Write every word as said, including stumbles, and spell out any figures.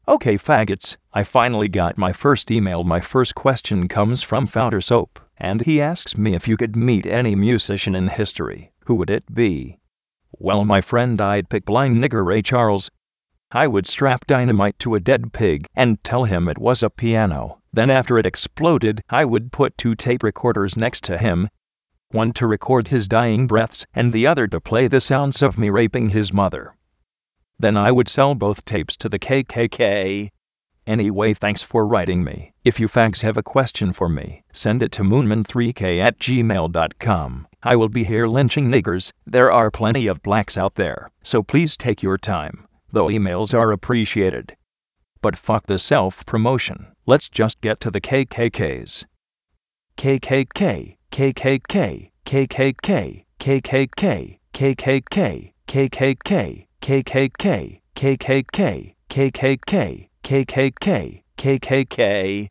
Okay, faggots, I finally got my first email. My first question comes from Founder Soap, and he asks me if you could meet any musician in history, who would it be? Well, my friend, I'd pick blind nigger Ray Charles. I would strap dynamite to a dead pig and tell him it was a piano. Then after it exploded, I would put two tape recorders next to him, one to record his dying breaths and the other to play the sounds of me raping his mother. Then I would sell both tapes to the K K K. Anyway, thanks for writing me. If you fags have a question for me, send it to moonman three k at gmail dot com. I will be here lynching niggers. There are plenty of blacks out there, so please take your time, though emails are appreciated. But fuck the self-promotion. Let's just get to the K K Ks. K K K, K K K, K K K, K K K, K K K, K K K, K K K, K K K, K K K, K K K, K K K.